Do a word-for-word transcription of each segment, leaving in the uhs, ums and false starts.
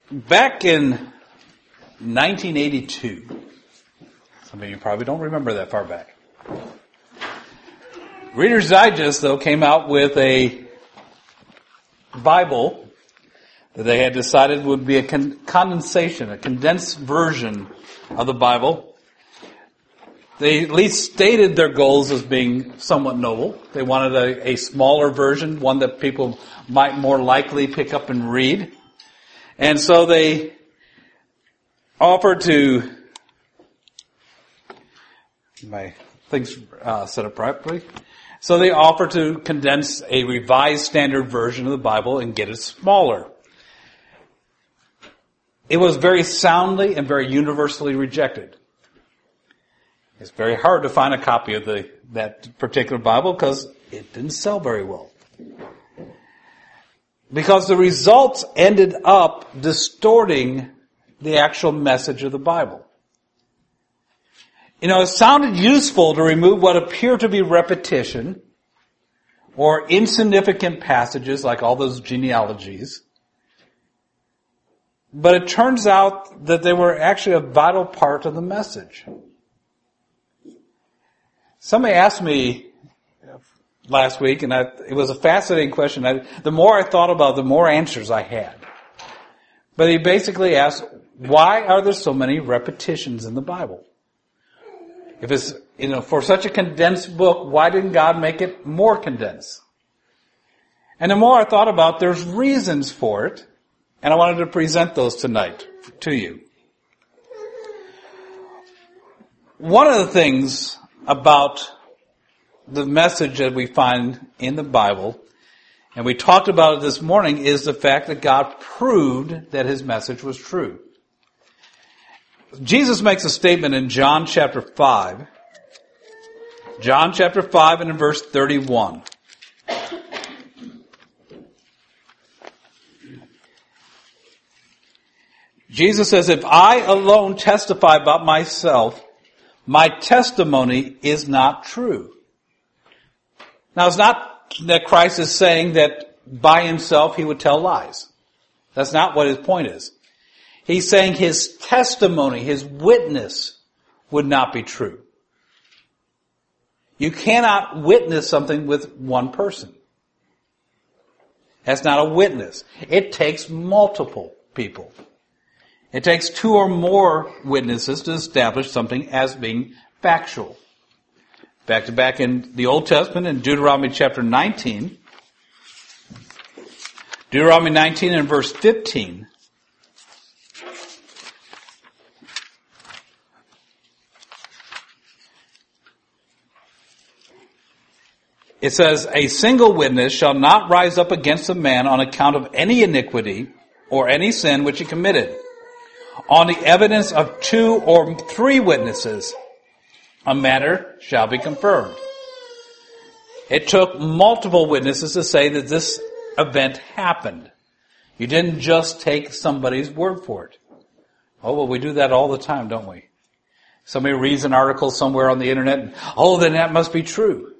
Back in nineteen eighty-two, some of you probably don't remember that far back, Reader's Digest, though, came out with a Bible that they had decided would be a con- condensation, a condensed version of the Bible. They at least stated their goals as being somewhat noble. They wanted a, a smaller version, one that people might more likely pick up and read. And so they offered to, my things uh, set up properly. So they offered to condense a revised standard version of the Bible and get it smaller. It was very soundly and very universally rejected. It's very hard to find a copy of the that particular Bible because it didn't sell very well. Because the results ended up distorting the actual message of the Bible. You know, it sounded useful to remove what appeared to be repetition or insignificant passages like all those genealogies. But it turns out that they were actually a vital part of the message. Somebody asked me last week, and I, it was a fascinating question. I, the more I thought about it, the more answers I had. But he basically asked, why are there so many repetitions in the Bible? If it's, you know, for such a condensed book, why didn't God make it more condensed? And the more I thought about it, there's reasons for it, and I wanted to present those tonight to you. One of the things about the message that we find in the Bible, and we talked about it this morning, is the fact that God proved that His message was true. Jesus makes a statement in John chapter five. John chapter five and in verse thirty-one. Jesus says, if I alone testify about myself, my testimony is not true. Now, it's not that Christ is saying that by himself he would tell lies. That's not what his point is. He's saying his testimony, his witness, would not be true. You cannot witness something with one person. That's not a witness. It takes multiple people. It takes two or more witnesses to establish something as being factual. Back to back in the Old Testament, in Deuteronomy chapter nineteen. Deuteronomy nineteen and verse fifteen. It says, a single witness shall not rise up against a man on account of any iniquity or any sin which he committed. On the evidence of two or three witnesses, a matter shall be confirmed. It took multiple witnesses to say that this event happened. You didn't just take somebody's word for it. Oh, well, we do that all the time, don't we? Somebody reads an article somewhere on the internet, and, oh, then that must be true.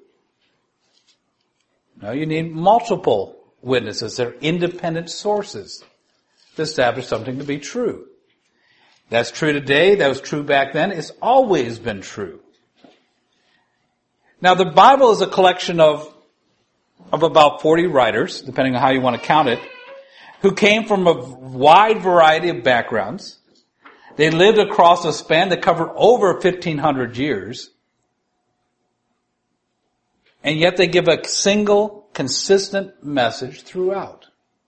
No, you need multiple witnesses. They're independent sources to establish something to be true. That's true today. That was true back then. It's always been true. Now, the Bible is a collection of, of about forty writers, depending on how you want to count it, who came from a wide variety of backgrounds. They lived across a span that covered over fifteen hundred years. And yet they give a single, consistent message throughout.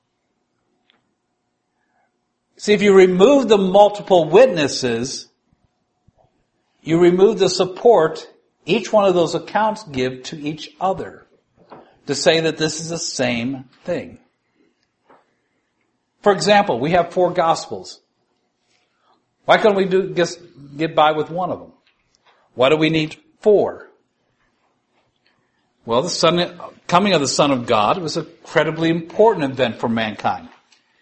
See, if you remove the multiple witnesses, you remove the support each one of those accounts give to each other to say that this is the same thing. For example, we have four Gospels. Why couldn't we do just get by with one of them? Why do we need four? Well, the son, coming of the Son of God was an incredibly important event for mankind.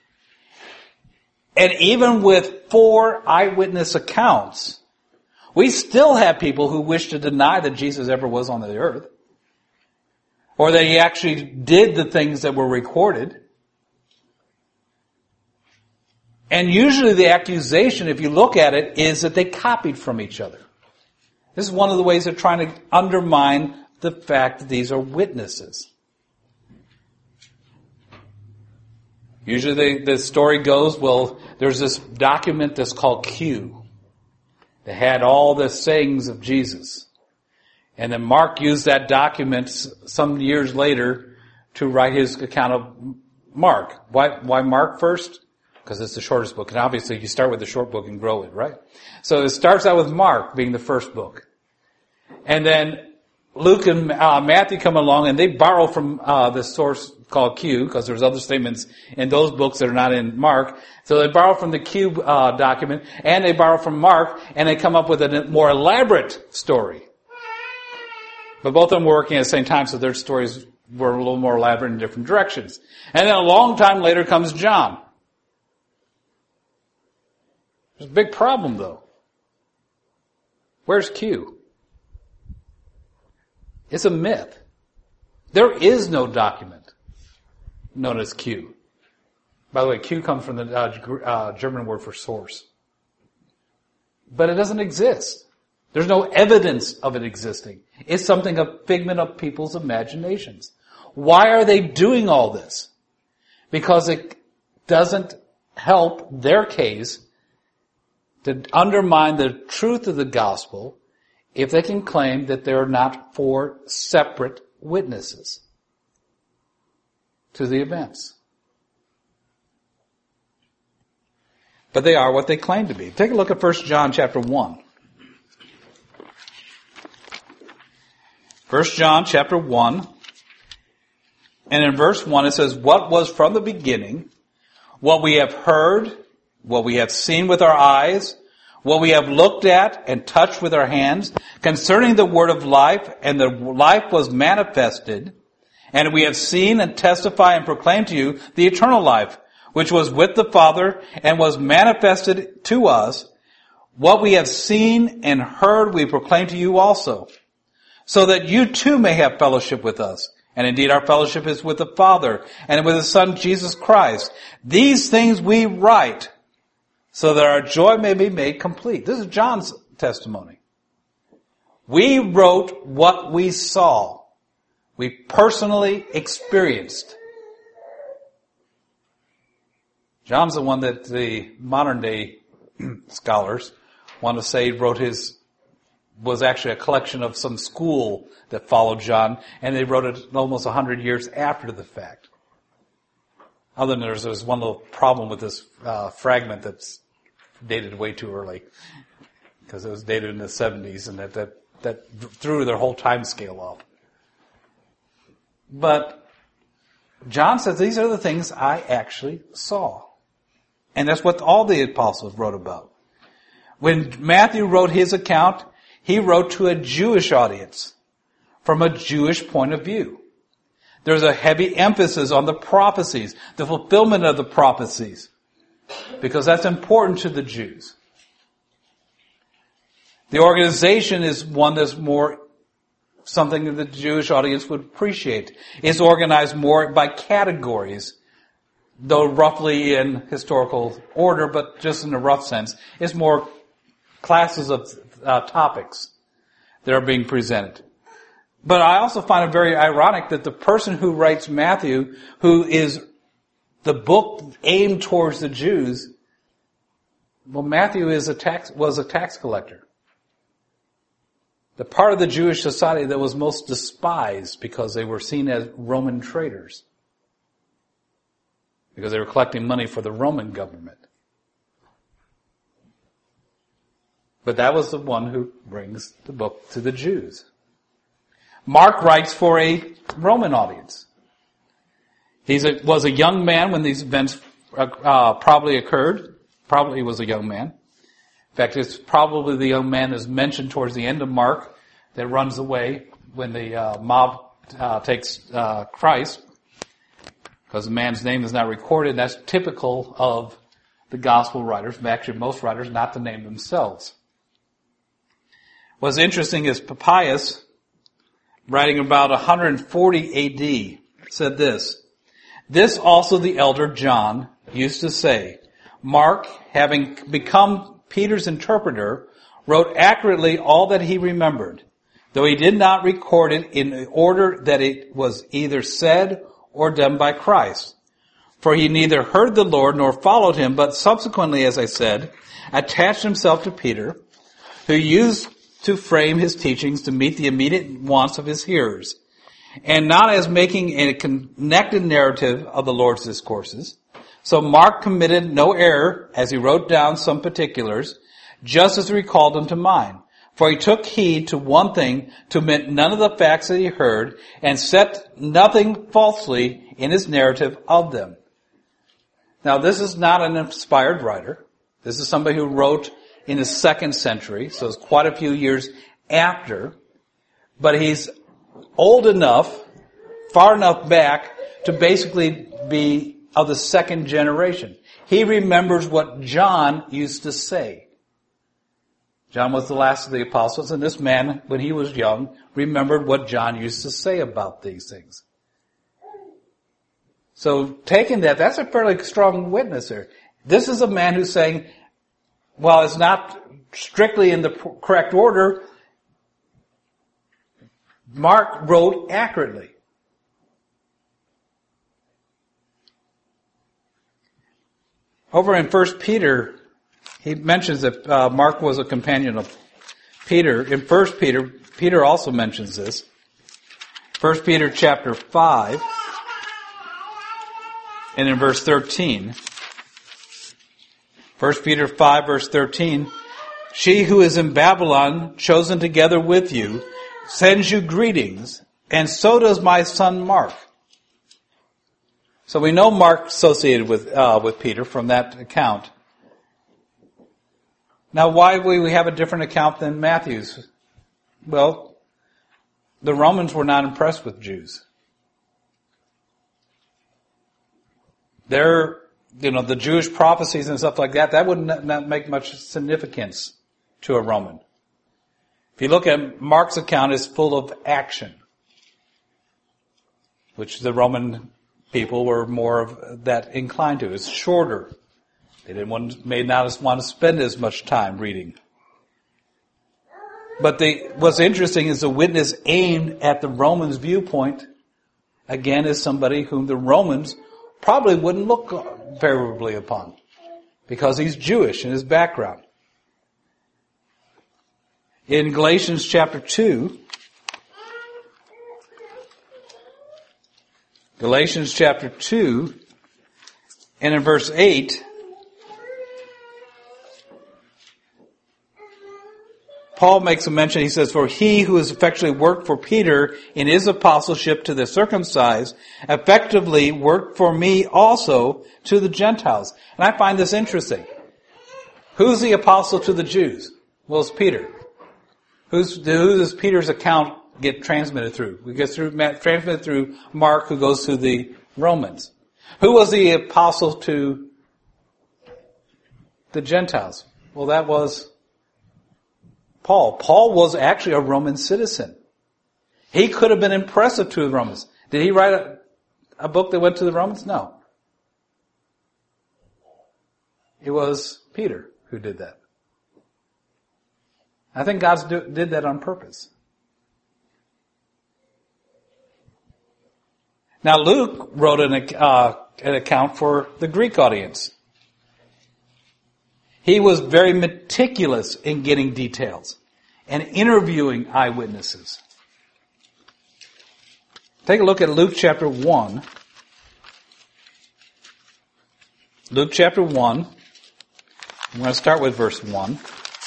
And even with four eyewitness accounts, we still have people who wish to deny that Jesus ever was on the earth, or that he actually did the things that were recorded. And usually the accusation, if you look at it, is that they copied from each other. This is one of the ways they're trying to undermine the fact that these are witnesses. Usually the, the story goes, well, there's this document that's called Q. That had all the sayings of Jesus. And then Mark used that document some years later to write his account of Mark. Why, why Mark first? Because it's the shortest book. And obviously you start with the short book and grow it, right? So it starts out with Mark being the first book. And then Luke and uh, Matthew come along and they borrow from uh, the source called Q, because there's other statements in those books that are not in Mark. So they borrow from the Q uh, document and they borrow from Mark and they come up with a more elaborate story. But both of them were working at the same time, so their stories were a little more elaborate in different directions. And then a long time later comes John. There's a big problem, though. Where's Q? It's a myth. There is no document known as Q. By the way, Q comes from the uh, uh, German word for source. But it doesn't exist. There's no evidence of it existing. It's something a figment of people's imaginations. Why are they doing all this? Because it doesn't help their case to undermine the truth of the gospel if they can claim that there are not four separate witnesses to the events. But they are what they claim to be. Take a look at First John chapter one. First John chapter one. And in verse one it says, what was from the beginning, what we have heard, what we have seen with our eyes, what we have looked at and touched with our hands, concerning the word of life, and the life was manifested, and we have seen and testify and proclaim to you the eternal life, which was with the Father and was manifested to us. What we have seen and heard we proclaim to you also, so that you too may have fellowship with us. And indeed our fellowship is with the Father and with His Son Jesus Christ. These things we write so that our joy may be made complete. This is John's testimony. We wrote what we saw. We personally experienced. John's the one that the modern day scholars want to say wrote his, was actually a collection of some school that followed John, and they wrote it almost a hundred years after the fact. Other than there's, there's one little problem with this uh, fragment that's dated way too early, because it was dated in the seventies, and that, that, that threw their whole time scale off. But John says, these are the things I actually saw. And that's what all the apostles wrote about. When Matthew wrote his account, he wrote to a Jewish audience from a Jewish point of view. There's a heavy emphasis on the prophecies, the fulfillment of the prophecies, because that's important to the Jews. The organization is one that's more something that the Jewish audience would appreciate. It's organized more by categories, though roughly in historical order, but just in a rough sense. It's more classes of uh, topics that are being presented. But I also find it very ironic that the person who writes Matthew, who is the book aimed towards the Jews, well, Matthew is a tax, was a tax collector. The part of the Jewish society that was most despised because they were seen as Roman traitors. Because they were collecting money for the Roman government. But that was the one who brings the book to the Jews. Mark writes for a Roman audience. He was a young man when these events uh, probably occurred. Probably was a young man. In fact, it's probably the young man that's mentioned towards the end of Mark that runs away when the uh, mob uh, takes uh, Christ, because the man's name is not recorded. That's typical of the gospel writers, actually most writers, not to name themselves. What's interesting is Papias, writing about one hundred forty A D, said this, "This also the elder John used to say, Mark, having become Peter's interpreter, wrote accurately all that he remembered, though he did not record it in the order that it was either said or done by Christ. For he neither heard the Lord nor followed him, but subsequently, as I said, attached himself to Peter, who used to frame his teachings to meet the immediate wants of his hearers, and not as making a connected narrative of the Lord's discourses. So Mark committed no error as he wrote down some particulars, just as he recalled them to mind. For he took heed to one thing, to omit none of the facts that he heard, and set nothing falsely in his narrative of them. Now, this is not an inspired writer. This is somebody who wrote in the second century, so it's quite a few years after. But he's old enough, far enough back, to basically be of the second generation. He remembers what John used to say. John was the last of the apostles, and this man, when he was young, remembered what John used to say about these things. So taking that, that's a fairly strong witness there. This is a man who's saying, while it's not strictly in the correct order, Mark wrote accurately. Over in First Peter, he mentions that uh, Mark was a companion of Peter. In First Peter, Peter also mentions this. First Peter chapter five, and in verse thirteen. First Peter five, verse thirteen. She who is in Babylon, chosen together with you, sends you greetings, and so does my son Mark. So we know Mark associated with uh, with Peter from that account. Now, why would we have a different account than Matthew's? Well, the Romans were not impressed with Jews. Their, you know, the Jewish prophecies and stuff like that, that would not, not make much significance to a Roman. If you look at Mark's account, it's full of action, which the Roman people were more of that inclined to. It's shorter. They didn't want, may not want to spend as much time reading. But the, what's interesting is the witness aimed at the Romans' viewpoint, again, is somebody whom the Romans probably wouldn't look favorably upon, because he's Jewish in his background. In Galatians chapter two, Galatians chapter two, and in verse eight, Paul makes a mention, he says, for he who has effectually worked for Peter in his apostleship to the circumcised, effectively worked for me also to the Gentiles. And I find this interesting. Who's the apostle to the Jews? Well, it's Peter. Who's, who does Peter's account get transmitted through? We get through, transmitted through Mark, who goes to the Romans. Who was the apostle to the Gentiles? Well, that was Paul. Paul was actually a Roman citizen. He could have been impressive to the Romans. Did he write a, a book that went to the Romans? No. It was Peter who did that. I think God did that on purpose. Now Luke wrote an, uh, an account for the Greek audience. He was very meticulous in getting details and interviewing eyewitnesses. Take a look at Luke chapter one. Luke chapter one. I'm going to start with verse one.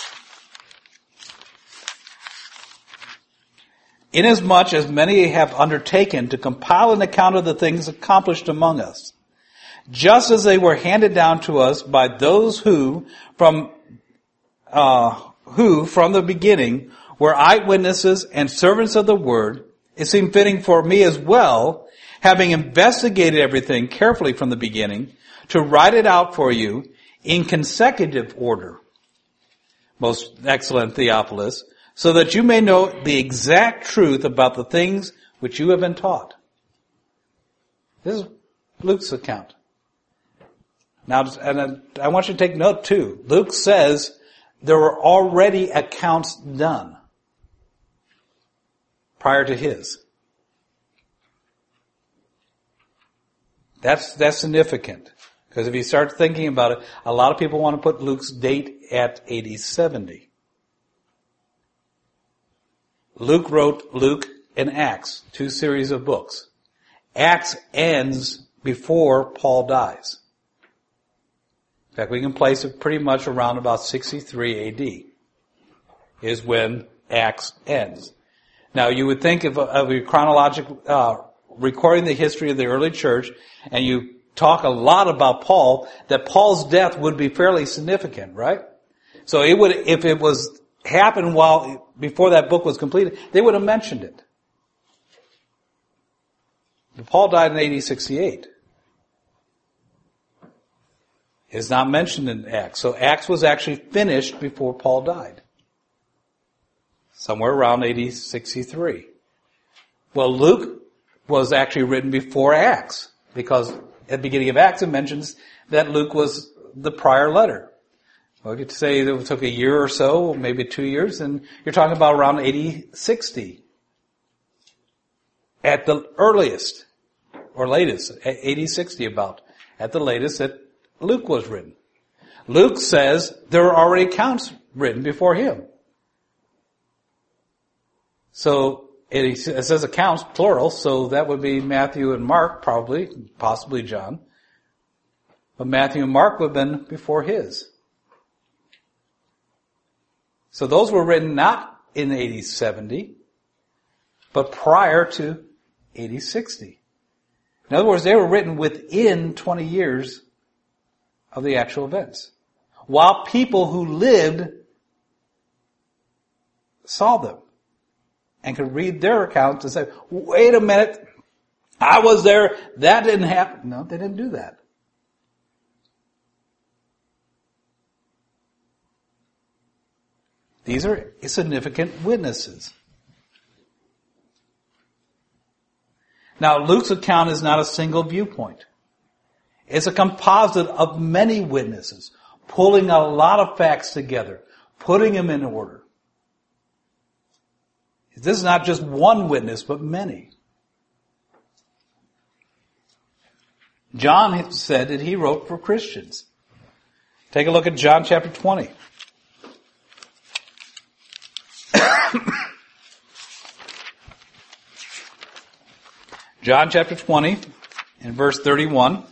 Inasmuch as many have undertaken to compile an account of the things accomplished among us, just as they were handed down to us by those who, from uh, who from the beginning were eyewitnesses and servants of the word, it seemed fitting for me as well, having investigated everything carefully from the beginning, to write it out for you in consecutive order, most excellent Theophilus, so that you may know the exact truth about the things which you have been taught. This is Luke's account. Now, and I want you to take note too. Luke says there were already accounts done prior to his. That's, that's significant. Because if you start thinking about it, a lot of people want to put Luke's date at A D seventy. Luke wrote Luke and Acts, two series of books. Acts ends before Paul dies. In fact, we can place it pretty much around about sixty-three A D is when Acts ends. Now, you would think of a, of a chronological, uh, recording the history of the early church, and you talk a lot about Paul, that Paul's death would be fairly significant, right? So it would, if it was happened while, before that book was completed, they would have mentioned it. But Paul died in A D sixty-eight. It's not mentioned in Acts. So Acts was actually finished before Paul died. Somewhere around A D sixty-three. Well, Luke was actually written before Acts, because at the beginning of Acts it mentions that Luke was the prior letter. Well, you could say it took a year or so, maybe two years, and you're talking about around A D sixty. At the earliest, or latest, A D sixty about, at the latest that Luke was written. Luke says there were already accounts written before him. So it says accounts, plural, so that would be Matthew and Mark, probably, possibly John. But Matthew and Mark would have been before his. So those were written not in A D seventy, but prior to A D sixty. In other words, they were written within twenty years of the actual events, while people who lived saw them and could read their accounts and say, wait a minute, I was there, that didn't happen. No, they didn't do that. These are significant witnesses. Now, Luke's account is not a single viewpoint. It's a composite of many witnesses, pulling a lot of facts together, putting them in order. This is not just one witness, but many. John said that he wrote for Christians. Take a look at John chapter twenty. John chapter twenty and verse thirty-one.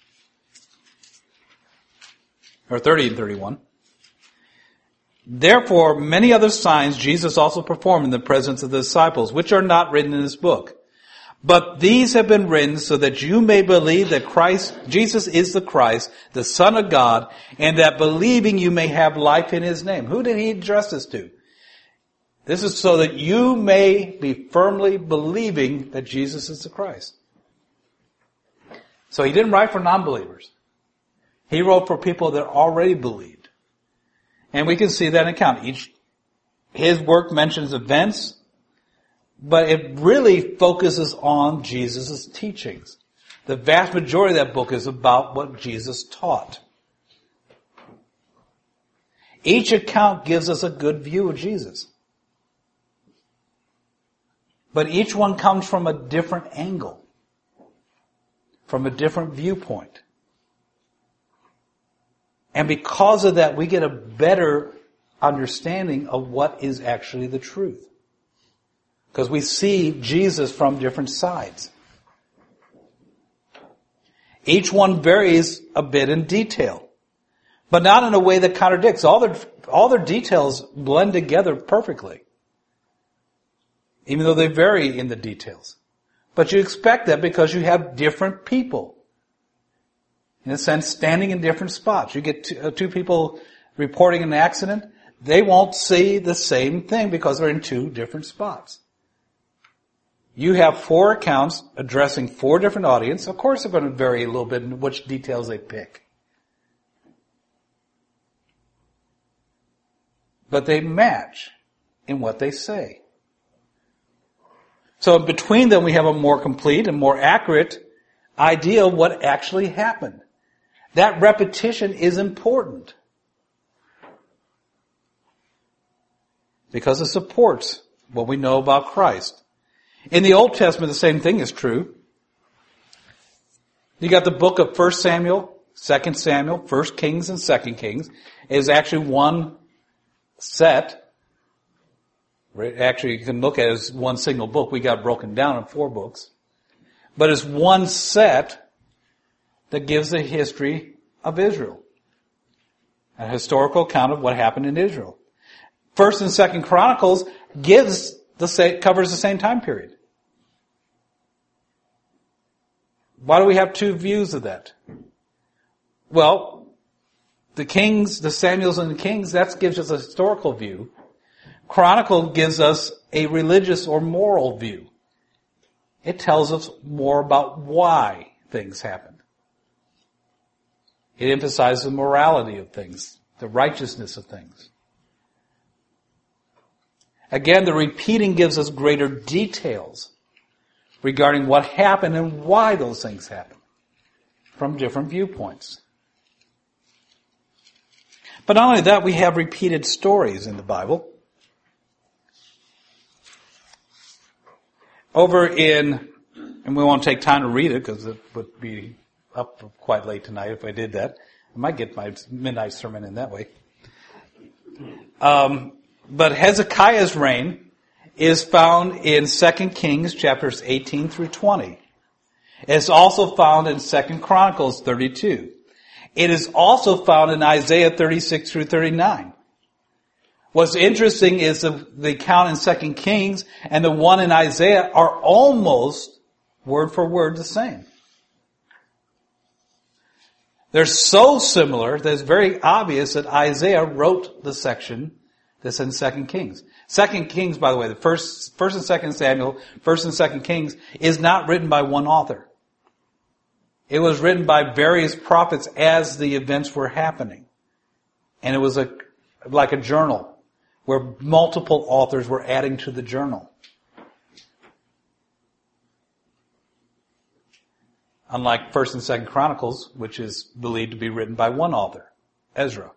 Or thirty and thirty-one. Therefore, many other signs Jesus also performed in the presence of the disciples, which are not written in this book. But these have been written so that you may believe that Christ, Jesus is the Christ, the Son of God, and that believing you may have life in His name. Who did He address this to? This is so that you may be firmly believing that Jesus is the Christ. So He didn't write for non-believers. He wrote for people that already believed. And we can see that in account. Each, his work mentions events, but it really focuses on Jesus' teachings. The vast majority of that book is about what Jesus taught. Each account gives us a good view of Jesus. But each one comes from a different angle, from a different viewpoint. And because of that, we get a better understanding of what is actually the truth. Because we see Jesus from different sides. Each one varies a bit in detail, but not in a way that contradicts. All their, all their details blend together perfectly, even though they vary in the details. But you expect that because you have different people. In a sense, standing in different spots. You get two, uh, two people reporting an accident, they won't see the same thing because they're in two different spots. You have four accounts addressing four different audiences. Of course, they're going to vary a little bit in which details they pick. But they match in what they say. So between them, we have a more complete and more accurate idea of what actually happened. That repetition is important because it supports what we know about Christ. In the Old Testament, the same thing is true. You got the book of First Samuel, Second Samuel, First Kings, and Second Kings. It is actually one set. Actually, you can look at it as one single book. We got broken down in four books. But it's one set that gives a history of Israel. A historical account of what happened in Israel. First and Second Chronicles gives the covers the same time period. Why do we have two views of that? Well, the Kings, the Samuels and the Kings, that gives us a historical view. Chronicle gives us a religious or moral view. It tells us more about why things happened. It emphasizes the morality of things, the righteousness of things. Again, the repeating gives us greater details regarding what happened and why those things happened from different viewpoints. But not only that, we have repeated stories in the Bible. Over in, and we won't take time to read it because it would be up quite late tonight if I did that. I might get my midnight sermon in that way. Um, but Hezekiah's reign is found in Second Kings chapters eighteen through twenty. It's also found in Second Chronicles thirty-two. It is also found in Isaiah thirty-six through thirty-nine. What's interesting is the, the account in Second Kings and the one in Isaiah are almost word for word the same. They're so similar that it's very obvious that Isaiah wrote the section that's in Second Kings. Second Kings, by the way, the first, first and Second Samuel, First and Second Kings, is not written by one author. It was written by various prophets as the events were happening. And it was a, like a journal where multiple authors were adding to the journal. Unlike First and Second Chronicles, which is believed to be written by one author, Ezra.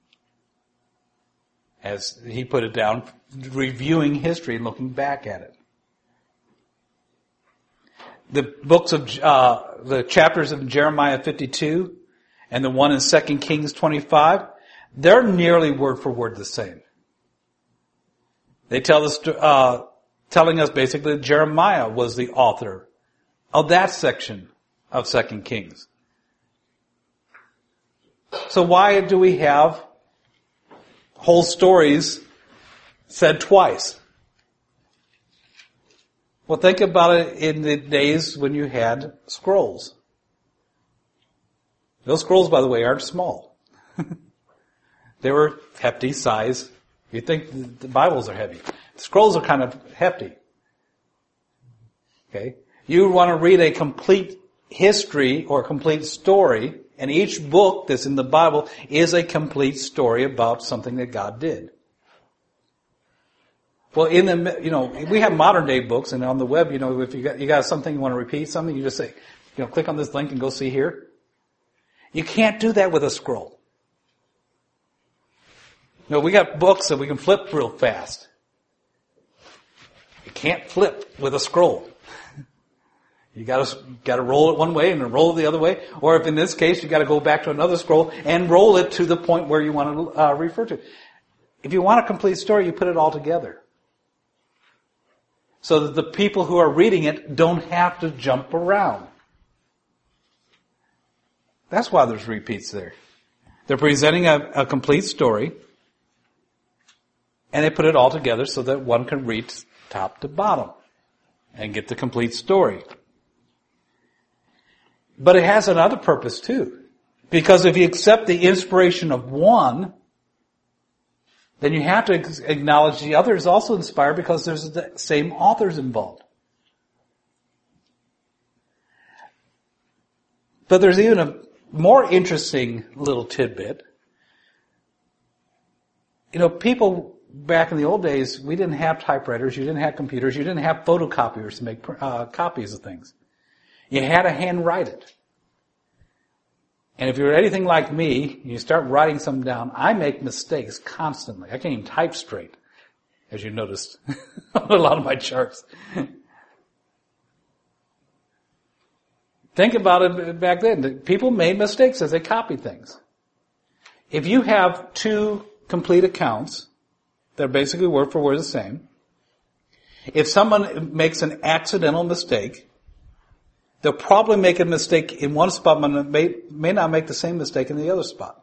As he put it down, reviewing history and looking back at it. The books of, uh, the chapters of Jeremiah fifty-two and the one in Second Kings twenty-five, they're nearly word for word the same. They tell us, uh, telling us basically that Jeremiah was the author of that section of Second Kings. So why do we have whole stories said twice? Well, think about it in the days when you had scrolls. Those scrolls, by the way, aren't small. They were hefty size. You think the Bibles are heavy. The scrolls are kind of hefty. Okay? You want to read a complete history or a complete story, and each book that's in the Bible is a complete story about something that God did. Well, in the, you know, we have modern day books, and on the web, you know, if you got, you got something you want to repeat something, you just say, you know, click on this link and go see here. You can't do that with a scroll. No, we got books that we can flip real fast. You can't flip with a scroll. You gotta, gotta roll it one way and then roll it the other way. Or if in this case, you gotta go back to another scroll and roll it to the point where you want to uh, refer to. If you want a complete story, you put it all together. So that the people who are reading it don't have to jump around. That's why there's repeats there. They're presenting a, a complete story, and they put it all together so that one can read top to bottom and get the complete story. But it has another purpose too. Because if you accept the inspiration of one, then you have to acknowledge the other is also inspired because there's the same authors involved. But there's even a more interesting little tidbit. You know, people back in the old days, we didn't have typewriters, you didn't have computers, you didn't have photocopiers to make uh, copies of things. You had to handwrite it. And if you're anything like me, you start writing something down, I make mistakes constantly. I can't even type straight, as you noticed on a lot of my charts. Think about it back then. People made mistakes as they copied things. If you have two complete accounts that are basically word for word the same, if someone makes an accidental mistake, they'll probably make a mistake in one spot, but may, may not make the same mistake in the other spot.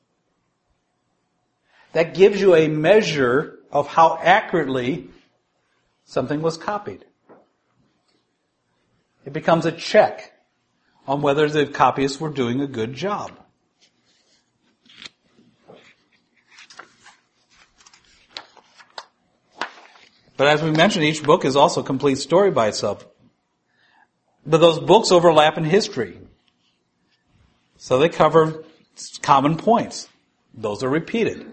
That gives you a measure of how accurately something was copied. It becomes a check on whether the copyists were doing a good job. But as we mentioned, each book is also a complete story by itself. But those books overlap in history. So they cover common points. Those are repeated.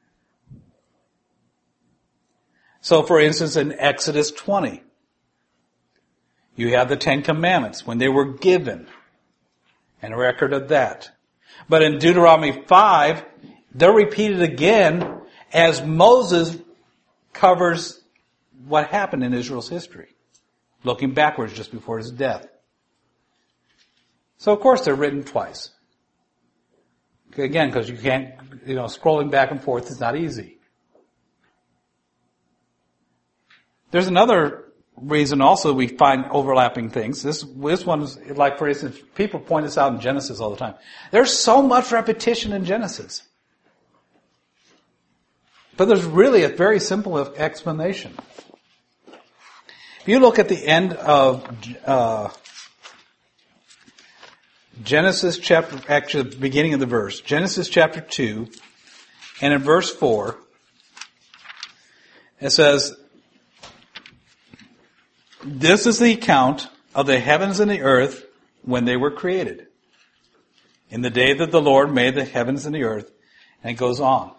So for instance, in Exodus twenty, you have the Ten Commandments when they were given, and a record of that. But in Deuteronomy five, they're repeated again as Moses covers what happened in Israel's history, looking backwards just before his death. So of course they're written twice. Again, because you can't, you know, scrolling back and forth is not easy. There's another reason also we find overlapping things. This, this one is, like for instance, people point this out in Genesis all the time. There's so much repetition in Genesis. But there's really a very simple explanation. If you look at the end of uh, Genesis chapter, actually the beginning of the verse, Genesis chapter two, and in verse four, it says, "This is the account of the heavens and the earth when they were created, in the day that the Lord made the heavens and the earth," and it goes on.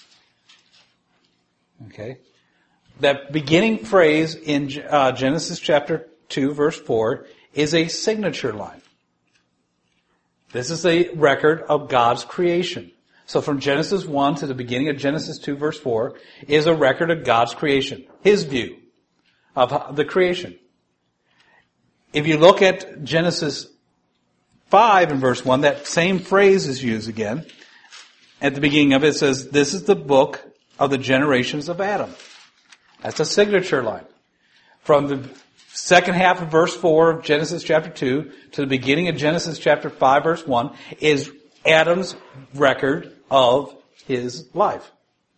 Okay? That beginning phrase in uh, Genesis chapter two, verse four, is a signature line. This is a record of God's creation. So from Genesis one to the beginning of Genesis two, verse four, is a record of God's creation. His view of the creation. If you look at Genesis five and verse one, that same phrase is used again. At the beginning of it, it says, "This is the book of the generations of Adam." That's a signature line. From the second half of verse four of Genesis chapter two to the beginning of Genesis chapter five, verse one, is Adam's record of his life.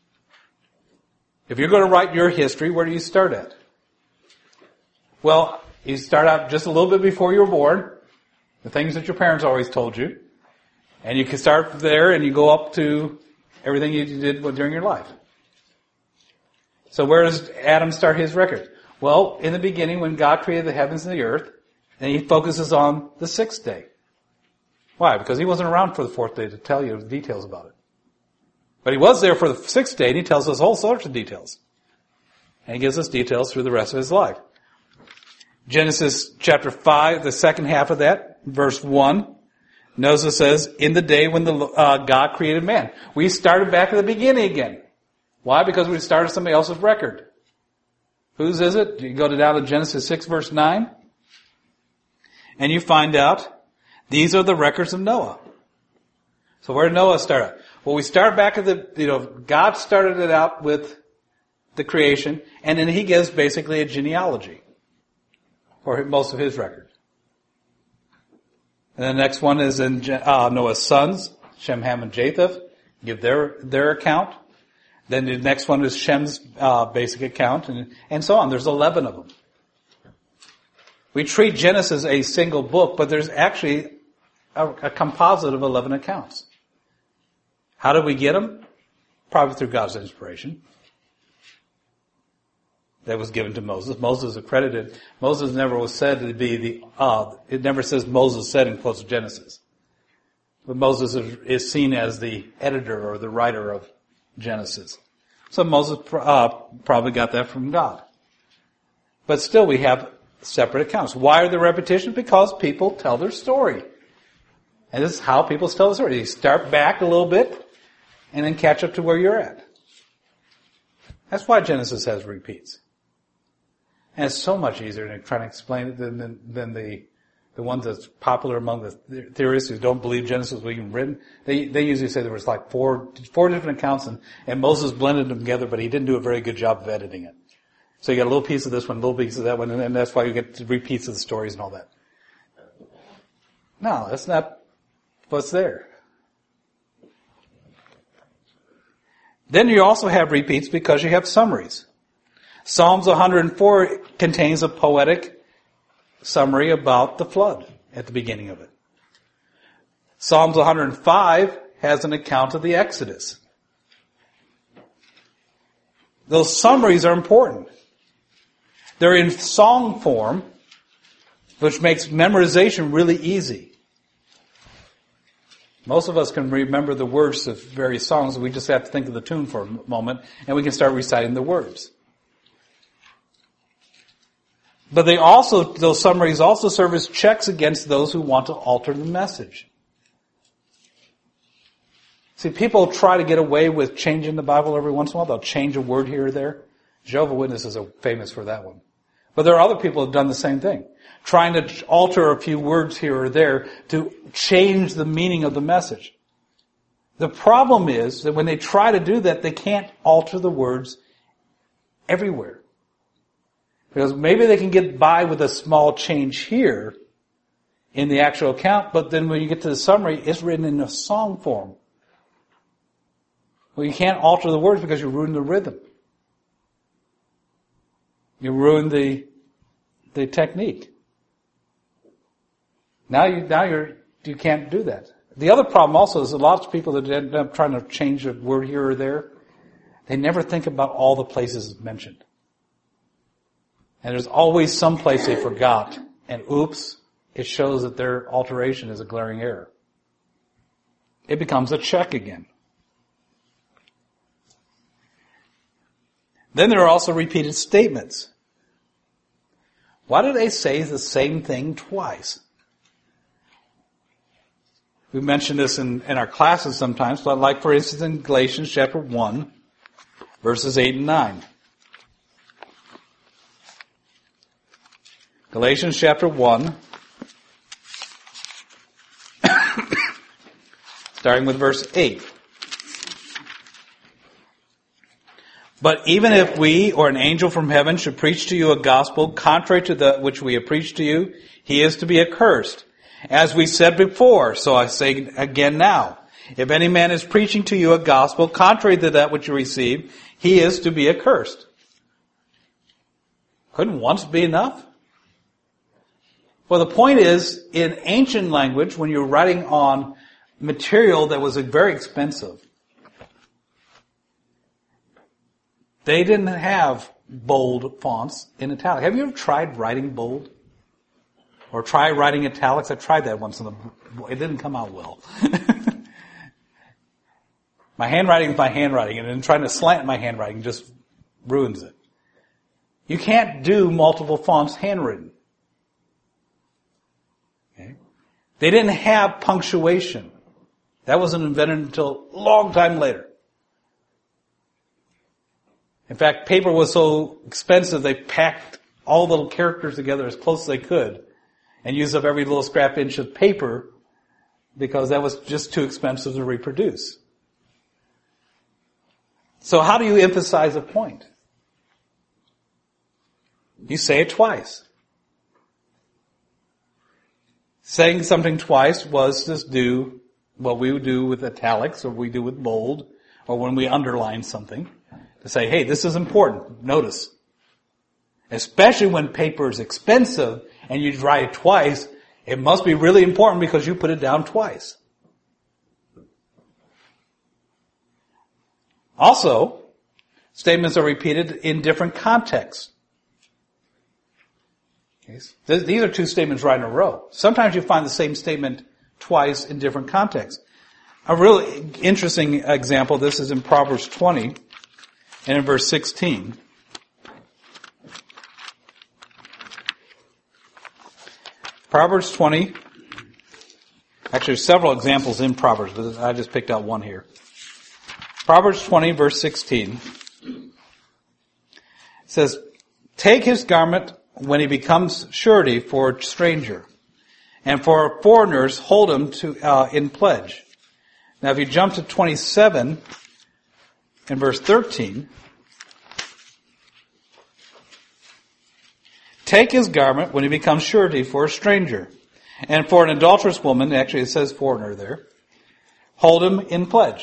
If you're going to write your history, where do you start at? Well, you start out just a little bit before you were born, the things that your parents always told you, and you can start there and you go up to everything you did during your life. So where does Adam start his record? Well, in the beginning when God created the heavens and the earth, and he focuses on the sixth day. Why? Because he wasn't around for the fourth day to tell you the details about it. But he was there for the sixth day and he tells us all sorts of details. And he gives us details through the rest of his life. Genesis chapter five, the second half of that, verse one, Moses says, "In the day when the uh, God created man." We started back at the beginning again. Why? Because we started somebody else's record. Whose is it? You go down to Genesis six, verse nine, and you find out these are the records of Noah. So where did Noah start out? Well, we start back at the, you know, God started it out with the creation, and then he gives basically a genealogy for most of his record. And the next one is in uh, Noah's sons, Shem, Ham, and Japheth, give their their account. Then the next one is Shem's uh, basic account, and, and so on. There's eleven of them. We treat Genesis a single book, but there's actually a, a composite of eleven accounts. How did we get them? Probably through God's inspiration. That was given to Moses. Moses accredited. Moses never was said to be the, uh, it never says Moses said in quotes of Genesis. But Moses is seen as the editor or the writer of Genesis. So Moses uh, probably got that from God. But still we have separate accounts. Why are there repetitions? Because people tell their story. And this is how people tell the story. You start back a little bit and then catch up to where you're at. That's why Genesis has repeats. And it's so much easier to try to explain it than, than, than the the ones that's popular among the theorists who don't believe Genesis was even written. They they usually say there was like four four different accounts, and, and Moses blended them together, but he didn't do a very good job of editing it. So you got a little piece of this one, a little piece of that one, and, and that's why you get repeats of the stories and all that. No, that's not what's there. Then you also have repeats because you have summaries. Psalms one hundred four contains a poetic summary about the flood at the beginning of it. Psalms one hundred five has an account of the Exodus. Those summaries are important. They're in song form, which makes memorization really easy. Most of us can remember the words of various songs. We just have to think of the tune for a moment, and we can start reciting the words. But they also, those summaries also serve as checks against those who want to alter the message. See, people try to get away with changing the Bible every once in a while. They'll change a word here or there. Jehovah's Witnesses are famous for that one. But there are other people who have done the same thing. Trying to alter a few words here or there to change the meaning of the message. The problem is that when they try to do that, they can't alter the words everywhere. Because maybe they can get by with a small change here in the actual account, but then when you get to the summary, it's written in a song form. Well, you can't alter the words because you ruin the rhythm. You ruin the the technique. Now you now you're you can't do that. The other problem also is a lot of people that end up trying to change a word here or there, they never think about all the places mentioned. And there's always some place they forgot. And oops, it shows that their alteration is a glaring error. It becomes a check again. Then there are also repeated statements. Why do they say the same thing twice? We mentioned this in, in our classes sometimes, but like for instance in Galatians chapter one, verses eight and nine. Galatians chapter one, starting with verse eight. But even if we or an angel from heaven should preach to you a gospel contrary to that which we have preached to you, he is to be accursed. As we said before, so I say again now, if any man is preaching to you a gospel contrary to that which you received, he is to be accursed. Couldn't once be enough? Well, the point is, in ancient language, when you're writing on material that was very expensive, they didn't have bold fonts in italics. Have you ever tried writing bold? Or try writing italics? I tried that once, and it didn't come out well. My handwriting is my handwriting, and then trying to slant my handwriting just ruins it. You can't do multiple fonts handwritten. Okay? They didn't have punctuation. That wasn't invented until a long time later. In fact, paper was so expensive they packed all the little characters together as close as they could and used up every little scrap inch of paper because that was just too expensive to reproduce. So how do you emphasize a point? You say it twice. Saying something twice was to do what we would do with italics or we do with bold or when we underline something. To say, hey, this is important. Notice. Especially when paper is expensive and you write it twice, it must be really important because you put it down twice. Also, statements are repeated in different contexts. Okay. These are two statements right in a row. Sometimes you find the same statement twice in different contexts. A really interesting example of this is in Proverbs twenty. And in verse sixteen, Proverbs twenty, Actually, there's several examples in Proverbs, but I just picked out one here. Proverbs twenty, verse sixteen. It says, take his garment when he becomes surety for a stranger, and for foreigners hold him to uh, in pledge. Now, if you jump to twenty-seven and verse thirteen, take his garment when he becomes surety for a stranger, and for an adulterous woman, actually it says foreigner there, hold him in pledge.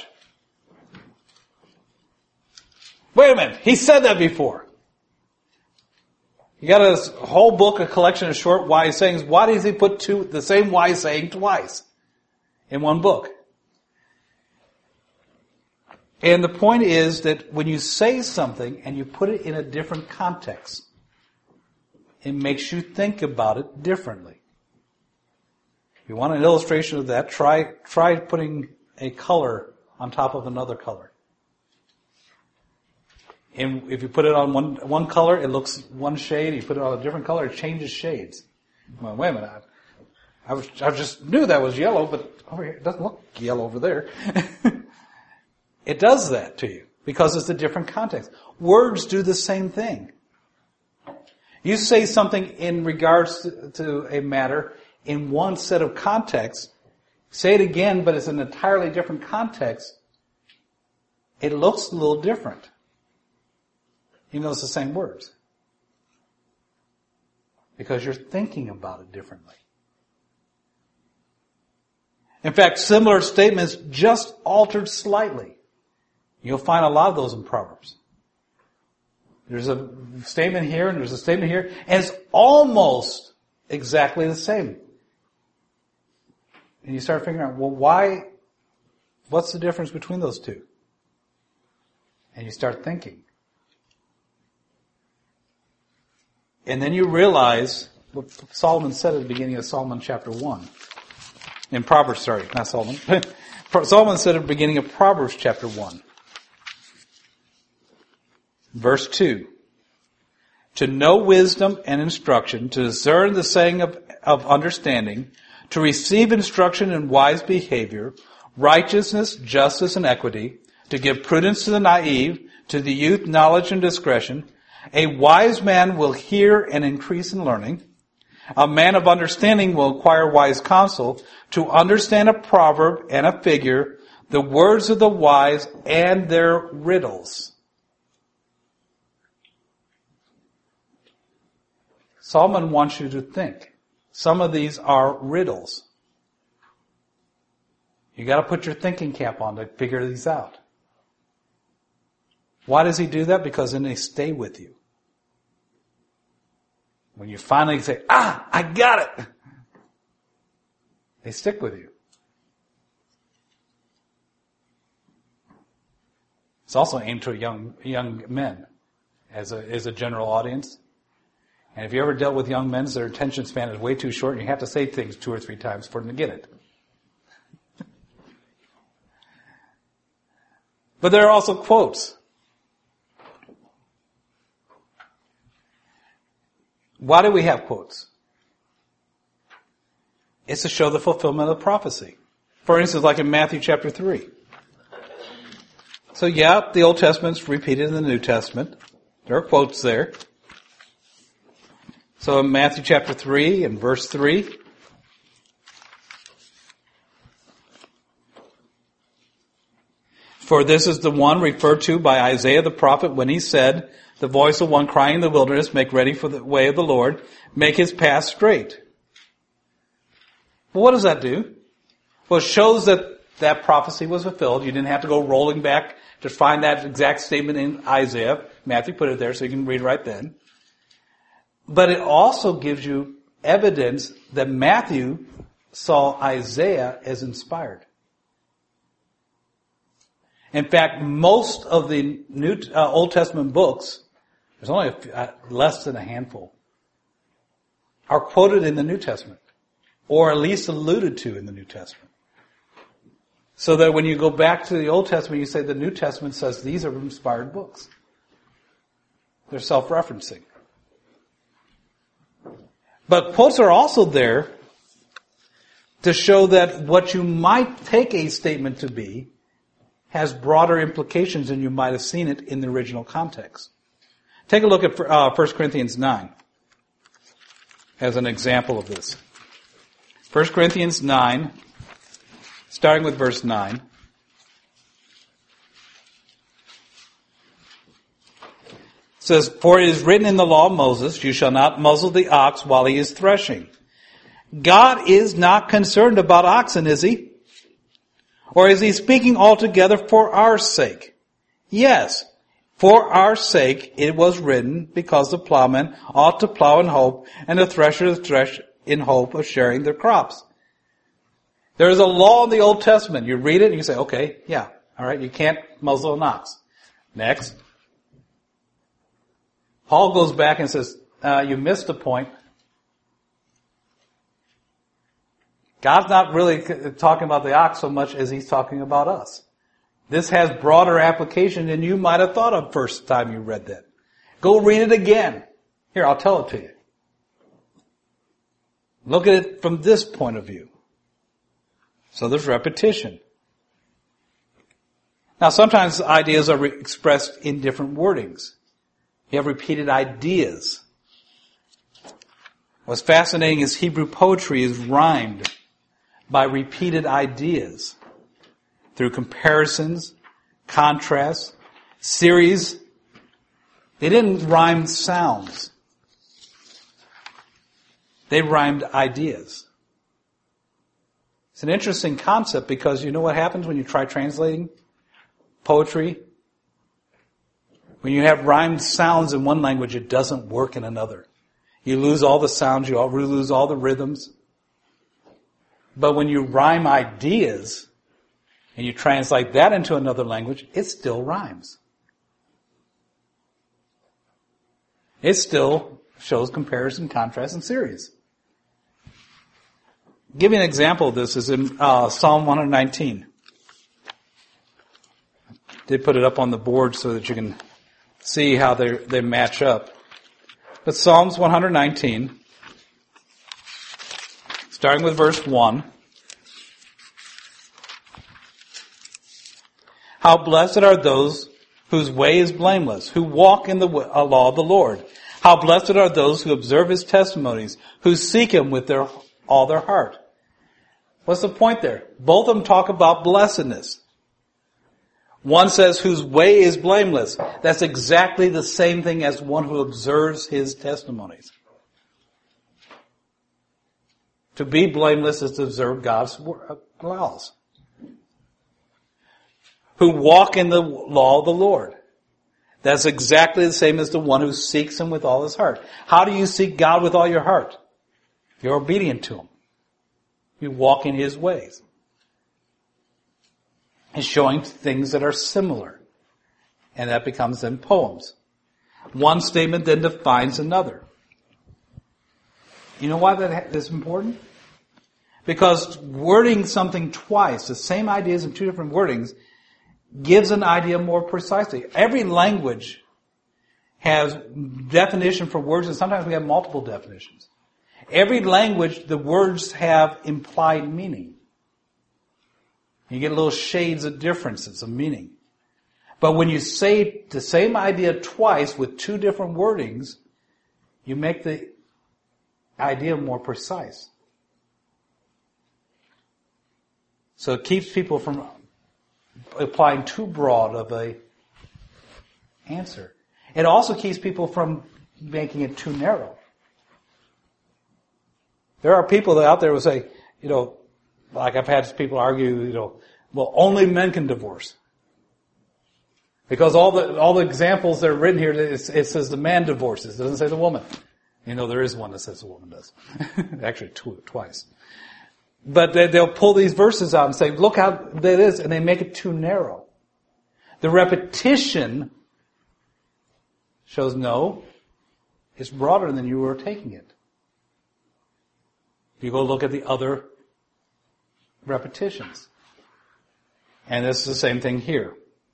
Wait a minute, he said that before. You got a whole book, a collection of short wise sayings. Why does he put two, the same wise saying twice in one book? And the point is that when you say something and you put it in a different context, it makes you think about it differently. If you want an illustration of that, try, try putting a color on top of another color. And if you put it on one one color, it looks one shade. You put it on a different color, it changes shades. Well, wait a minute. I, I, was, I just knew that was yellow, but over here, it doesn't look yellow over there. It does that to you because it's a different context. Words do the same thing. You say something in regards to, to a matter in one set of context, say it again, but it's an entirely different context, it looks a little different. Even though it's the same words. Because you're thinking about it differently. In fact, similar statements just altered slightly. You'll find a lot of those in Proverbs. There's a statement here and there's a statement here, and it's almost exactly the same. And you start figuring out, well, why, what's the difference between those two? And you start thinking. And then you realize what Solomon said at the beginning of Solomon chapter one. In Proverbs, sorry, not Solomon. Solomon said at the beginning of Proverbs chapter one. Verse two. To know wisdom and instruction, to discern the saying of, of understanding, to receive instruction in wise behavior, righteousness, justice, and equity, to give prudence to the naive, to the youth knowledge and discretion. A wise man will hear and increase in learning. A man of understanding will acquire wise counsel, to understand a proverb and a figure, the words of the wise and their riddles. Solomon wants you to think. Some of these are riddles. You got to put your thinking cap on to figure these out. Why does he do that? Because then they stay with you. When you finally say, ah, I got it, they stick with you. It's also aimed to young young men as a as a general audience. And if you ever dealt with young men, their attention span is way too short, and you have to say things two or three times for them to get it. But there are also quotes. Why do we have quotes? It's to show the fulfillment of prophecy. For instance, like in Matthew chapter three. So yeah, the Old Testament's repeated in the New Testament. There are quotes there. So in Matthew chapter three and verse three. For this is the one referred to by Isaiah the prophet when he said, the voice of one crying in the wilderness, make ready for the way of the Lord, make his path straight. Well, what does that do? Well, it shows that that prophecy was fulfilled. You didn't have to go rolling back to find that exact statement in Isaiah. Matthew put it there so you can read right then. But it also gives you evidence that Matthew saw Isaiah as inspired. In fact, most of the New uh, Old Testament books, there's only a few, uh, less than a handful, are quoted in the New Testament, or at least alluded to in the New Testament. So that when you go back to the Old Testament, you say the New Testament says these are inspired books. They're self-referencing. But quotes are also there to show that what you might take a statement to be has broader implications than you might have seen it in the original context. Take a look at uh, First Corinthians nine as an example of this. First Corinthians nine, starting with verse nine. It says, "For it is written in the law of Moses, you shall not muzzle the ox while he is threshing." God is not concerned about oxen, is he? Or is he speaking altogether for our sake? Yes, for our sake it was written, because the plowman ought to plow in hope, and the thresher to thresh in hope of sharing their crops. There is a law in the Old Testament. You read it and you say, okay, yeah, all right, you can't muzzle an ox. Next. Paul goes back and says, uh, you missed the point. God's not really talking about the ox so much as he's talking about us. This has broader application than you might have thought of first time you read that. Go read it again. Here, I'll tell it to you. Look at it from this point of view. So there's repetition. Now sometimes ideas are re- expressed in different wordings. You have repeated ideas. What's fascinating is Hebrew poetry is rhymed by repeated ideas through comparisons, contrasts, series. They didn't rhyme sounds. They rhymed ideas. It's an interesting concept because you know what happens when you try translating poetry? When you have rhymed sounds in one language, it doesn't work in another. You lose all the sounds, you lose all the rhythms. But when you rhyme ideas and you translate that into another language, it still rhymes. It still shows comparison, contrast, and series. Give you an example of this is in uh, Psalm one nineteen. They put it up on the board so that you can see how they they match up. But Psalms one nineteen, starting with verse one. How blessed are those whose way is blameless, who walk in the law of the Lord. How blessed are those who observe his testimonies, who seek him with their all their heart. What's the point there? Both of them talk about blessedness. One says whose way is blameless. That's exactly the same thing as one who observes his testimonies. To be blameless is to observe God's laws. Who walk in the law of the Lord. That's exactly the same as the one who seeks him with all his heart. How do you seek God with all your heart? You're obedient to him. You walk in his ways. And showing things that are similar. And that becomes then poems. One statement then defines another. You know why that is important? Because wording something twice, the same ideas in two different wordings, gives an idea more precisely. Every language has definition for words, and sometimes we have multiple definitions. Every language, the words have implied meaning. You get little shades of differences of meaning. But when you say the same idea twice with two different wordings, you make the idea more precise. So it keeps people from applying too broad of a answer. It also keeps people from making it too narrow. There are people out there who say, you know, like I've had people argue, you know, well, only men can divorce. Because all the, all the examples that are written here, it, it says the man divorces. It doesn't say the woman. You know, there is one that says the woman does. Actually, two, twice. But they, they'll pull these verses out and say, look how that is, and they make it too narrow. The repetition shows no, it's broader than you were taking it. You go look at the other repetitions. And this is the same thing here.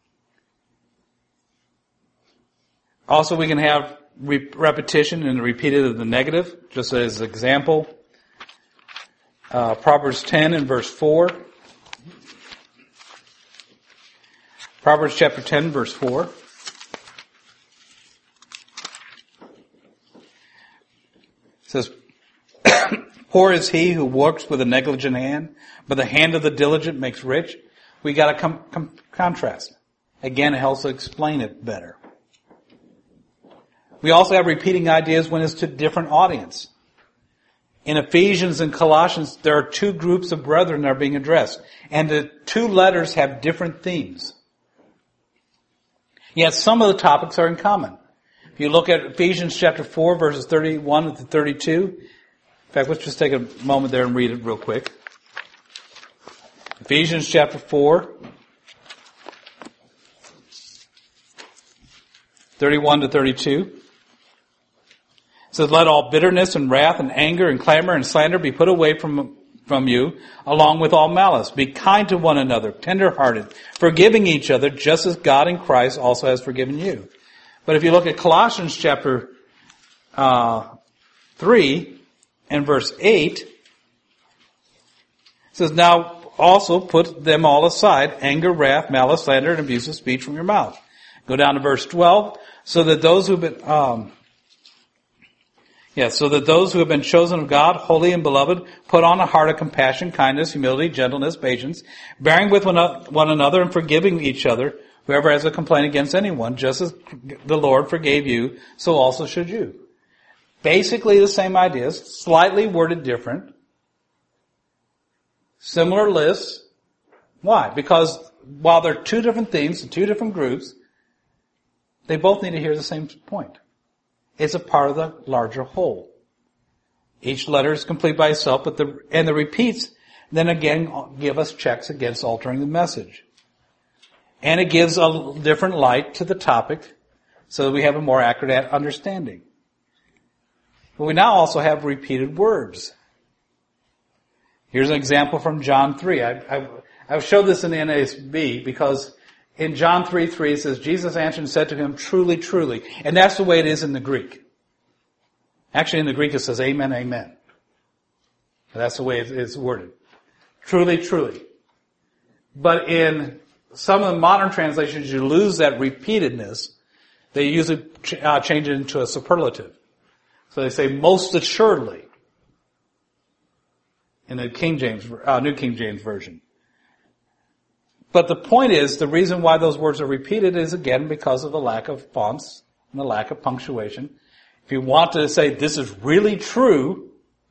Also, we can have re- repetition and repeated of the negative, just as an example. uh, Proverbs ten and verse four. Proverbs chapter ten, verse four. It says, poor is he who works with a negligent hand, but the hand of the diligent makes rich. We got to com- com- contrast. Again, it helps to explain it better. We also have repeating ideas when it's to different audience. In Ephesians and Colossians, there are two groups of brethren that are being addressed. And the two letters have different themes. Yet some of the topics are in common. If you look at Ephesians chapter four, verses thirty-one to thirty-two. In fact, let's just take a moment there and read it real quick. Ephesians chapter four, thirty-one to thirty-two. It says, let all bitterness and wrath and anger and clamor and slander be put away from, from you, along with all malice. Be kind to one another, tender-hearted, forgiving each other, just as God in Christ also has forgiven you. But if you look at Colossians chapter uh, three and verse eight, it says, now also put them all aside, anger, wrath, malice, slander, and abusive speech from your mouth. Go down to verse twelve, so that those who've been... Um, Yes, so that those who have been chosen of God, holy and beloved, put on a heart of compassion, kindness, humility, gentleness, patience, bearing with one another and forgiving each other, whoever has a complaint against anyone, just as the Lord forgave you, so also should you. Basically the same ideas, slightly worded different. Similar lists. Why? Because while they're two different themes, two different groups, they both need to hear the same point. It's a part of the larger whole. Each letter is complete by itself, but the, and the repeats then again give us checks against altering the message. And it gives a different light to the topic so that we have a more accurate understanding. But we now also have repeated words. Here's an example from John three. I, I, I've showed this in the N A S B because in John three three, it says, Jesus answered and said to him, truly, truly. And that's the way it is in the Greek. Actually, in the Greek, it says, amen, amen. That's the way it's worded. Truly, truly. But in some of the modern translations, you lose that repeatedness. They usually uh, change it into a superlative. So they say, most assuredly. In the King James, uh, New King James Version. But the point is, the reason why those words are repeated is, again, because of the lack of fonts and the lack of punctuation. If you want to say, this is really true,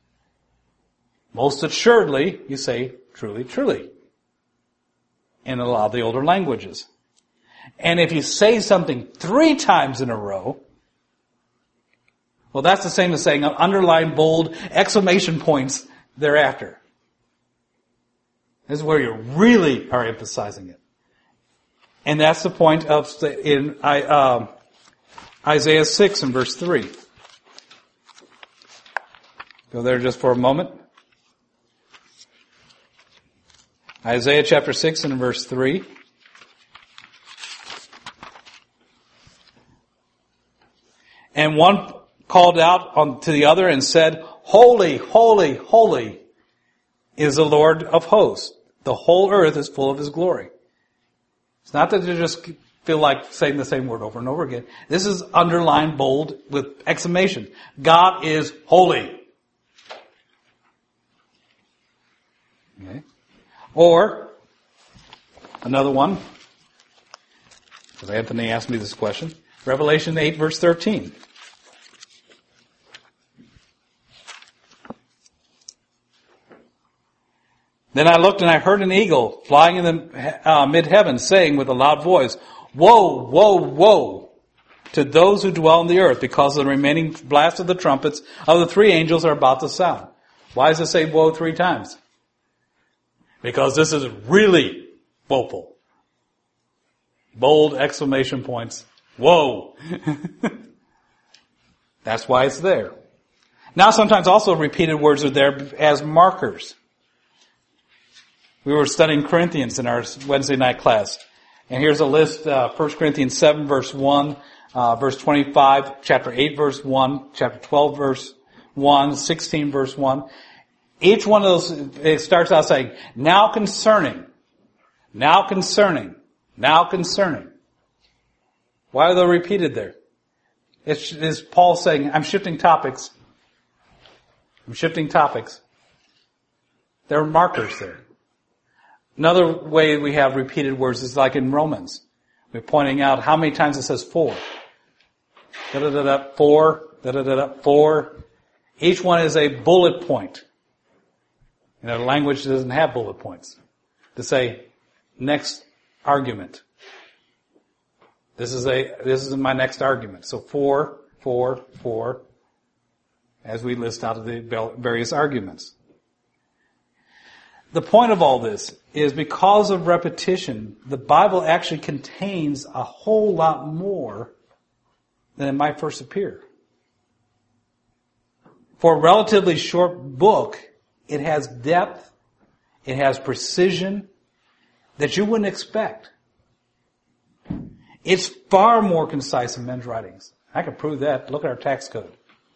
most assuredly, you say, truly, truly, in a lot of the older languages. And if you say something three times in a row, well, that's the same as saying underline, bold, exclamation points thereafter. This is where you really are emphasizing it. And that's the point of in uh, Isaiah six and verse three. Go there just for a moment. Isaiah chapter six and verse three. And one called out on to the other and said, holy, holy, holy is the Lord of hosts. The whole earth is full of his glory. It's not that you just feel like saying the same word over and over again. This is underlined bold with exclamation. God is holy. Okay. Or, another one, because Anthony asked me this question, Revelation eight verse thirteen. Then I looked and I heard an eagle flying in the uh, mid-heaven saying with a loud voice, woe, woe, woe to those who dwell on the earth because the remaining blast of the trumpets of the three angels are about to sound. Why does it say woe three times? Because this is really woeful. Bold exclamation points. Whoa. That's why it's there. Now sometimes also repeated words are there as markers. We were studying Corinthians in our Wednesday night class. And here's a list, uh, First Corinthians seven verse one, uh, verse twenty-five, chapter eight verse one, chapter twelve verse one, sixteen verse one. Each one of those, it starts out saying, now concerning, now concerning, now concerning. Why are they repeated there? It's, it's Paul saying, I'm shifting topics. I'm shifting topics. There are markers there. Another way we have repeated words is like in Romans. We're pointing out how many times it says for. Da-da-da-da, for, da-da-da-da, for. Each one is a bullet point. In our language, it doesn't have bullet points. To say, next argument. This is a, this is my next argument. So for, for, for, as we list out of the various arguments. The point of all this is because of repetition, the Bible actually contains a whole lot more than it might first appear. For a relatively short book, it has depth, it has precision that you wouldn't expect. It's far more concise than men's writings. I can prove that. Look at our tax code.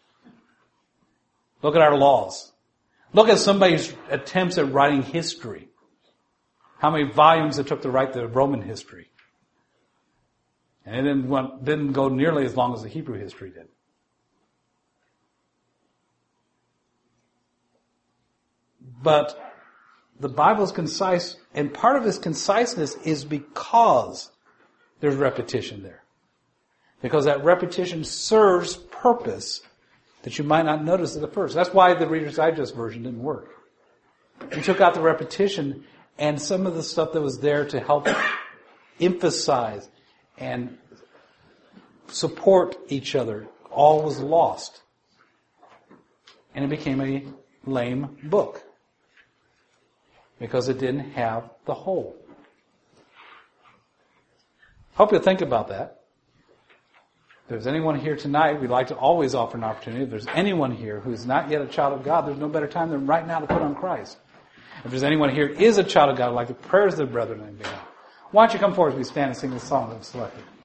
Look at our laws. Look at somebody's attempts at writing history. How many volumes it took to write the Roman history. And it didn't, want, didn't go nearly as long as the Hebrew history did. But the Bible is concise, and part of its conciseness is because there's repetition there. Because that repetition serves purpose that you might not notice at the first. That's why the Reader's Digest version didn't work. We took out the repetition and some of the stuff that was there to help emphasize and support each other. All was lost. And it became a lame book. Because it didn't have the whole. Hope you'll think about that. If there's anyone here tonight, we'd like to always offer an opportunity. If there's anyone here who's not yet a child of God, there's no better time than right now to put on Christ. If there's anyone here who is a child of God, like the prayers of the brethren, why don't you come forward as we stand and sing this song that was selected.